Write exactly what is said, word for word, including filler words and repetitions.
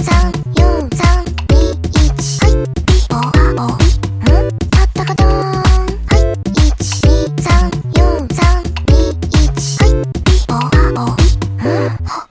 さんよんさんにいちはいピポパポんあったかどーんはいいちにさんよんさんにいちはいピポパポん